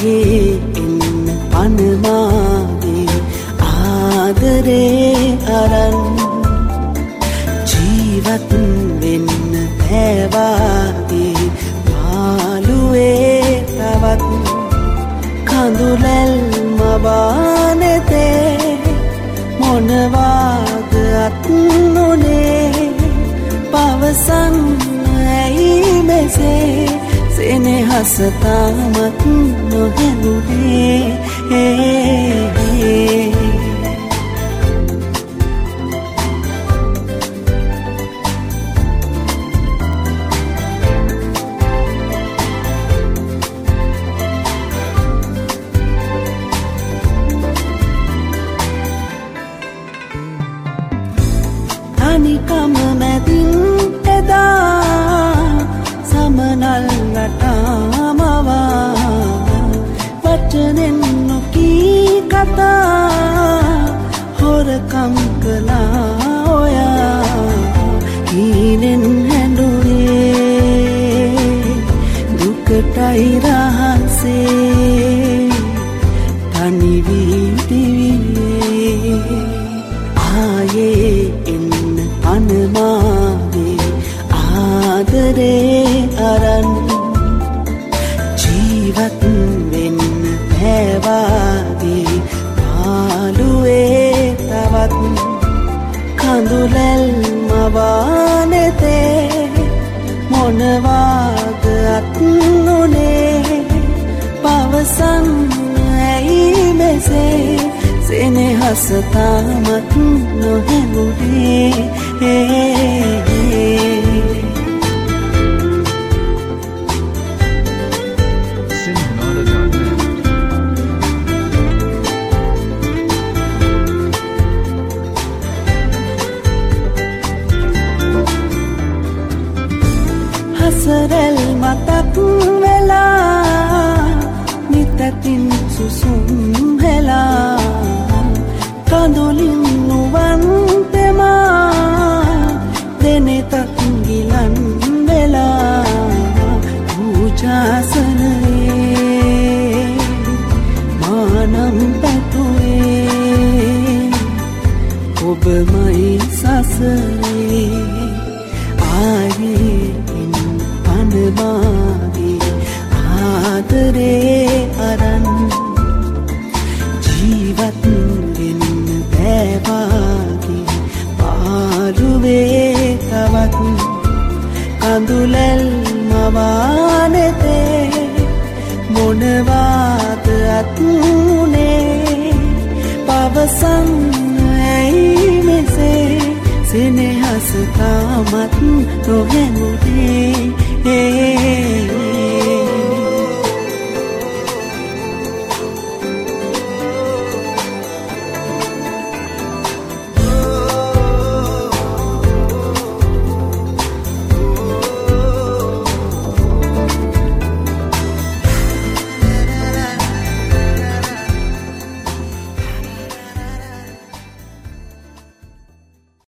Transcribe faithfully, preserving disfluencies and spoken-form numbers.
ආයේ එන්න පනමාගේ ආදරේ අරන් ජීවත් වෙන්න බෑවාගේ පාළුවේ තවත් කඳුලැල් මවානෙතේ මොනවාද අත්නුනේ පවසන් ඇයි මෙසේ සෙනෙහස තාමත් නොහැලුනේ තනිකම මැදින් එදා සමනල් රටාමවා වචනෙන් නොකී කතා හොරකම් කළා ඔයා හීනෙන් හැඬුවේ දුකටයි රහසේ තනි වී දිවියේ ආයේ එන්න පනමාගේ ආදරේ අරන් ජීවත් වෙන්න බෑවාගේ පාළුවේ තවත් කඳුලැල් මවානෙතේ මොනවාද අත්නුනේ පවසන් ඇයි මෙසේ සෙනෙහස තාමත් නොහැලුනේ හසරෙල් මතක් වෙලා නිතතින් සුසුම් හෙලා කඳුලින් නුවන් තෙමා දෙනෙතක් ගිලන් වෙලා පූජාසනයේ මානම් පැතුවේ ඔබමයි සසරේ ආයේ පනමාගේ ආදරේ අරන් ජීවත් වෙන්න බෑවාගේ පාළුවේ තවත් කඳුලැල් මවානෙතේ මොනවාද අත්නුනේ පවසන් ඇයි මෙසේ සෙනෙහස තාමත් නොහැලුනේ